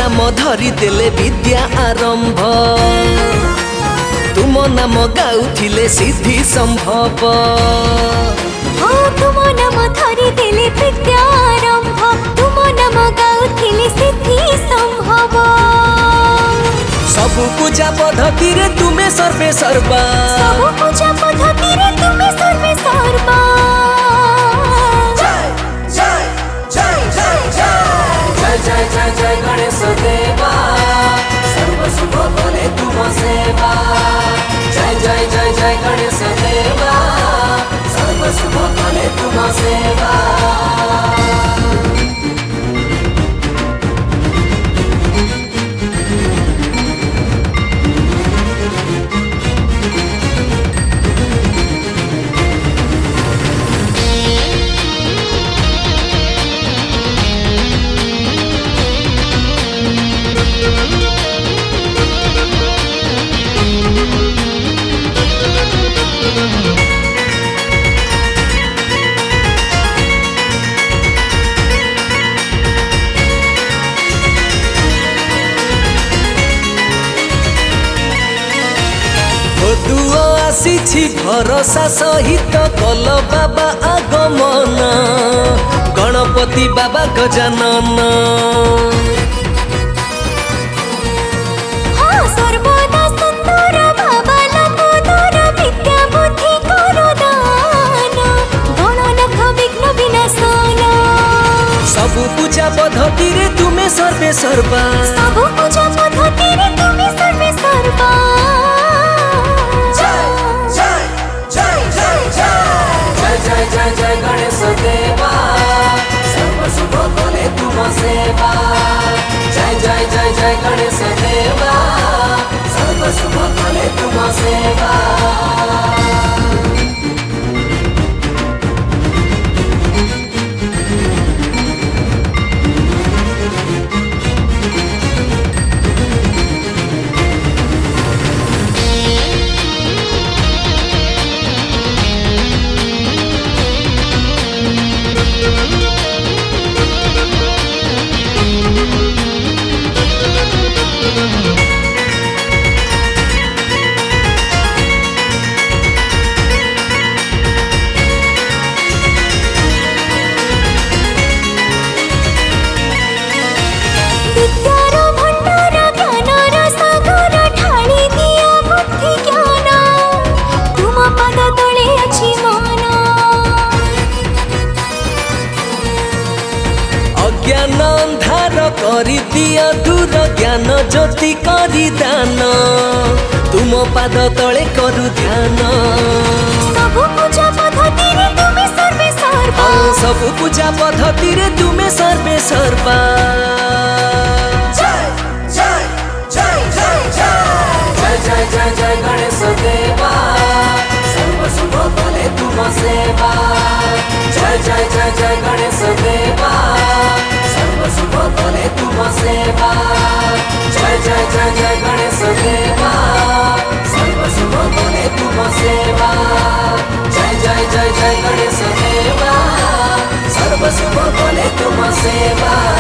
नाम धरी देले विद्या आरंभ तुम नाम गाउथिले सिद्धि संभव हाँ तुम नाम धरी देले विद्या आरंभ तुम नाम गाउथिले सिद्धि संभव सबु पूजा पद्धति रे तुमे सर्वे सर्वा सबु पूजा पद्धति रे तुमे सर्वे सर्वा जय जय जय गणेश देवा सर्व शुभ भले तुम सेवा जय जय जय जय गणेश देवा सर्व शुभ भले तुम सेवा दुआ आसी भरोसा सहित कल बाबा आगमन गणपति बाबा गजानन हाँ सर्वदा सुंदर बाबा लंबोदर विद्या बुद्धि करो दान गणनाथ विघ्न विनाशन सबु पूजा पद्धति रे तुमे सर्वे सर्वा सबु पूजा पद्धति रे तुमे सर्वे सर्वा जय जय जय गणेश देवा सर्व शुभ भले तुम सेवा जय जय जय जय गणेश देवा सर्व शुभ भले तुम सेवा विद्यार भंडार ज्ञानर सागर ढाली दिया बुद्धि ज्ञान तुम पद तले अछि मन अज्ञान अंधार करी दिया दूर ज्ञान ज्योति करी दान तुम पाद तले करू ध्यान सबु पूजा पद्धति रे तुमे सर्वे सर्वा सबु पूजा पद्धति रे तुमे सर्वे सर्वा जय जय जय गणेश देवा सर्व शुभ भले तुम सेवा जय जय जय जय गणेश देवा सर्व शुभ भले तुम सेवा जय जय जय जय गणेश देवा सर्व शुभ भले तुम सेवा जय जय जय जय गणेश देवा सर्व शुभ भले तुम सेवा।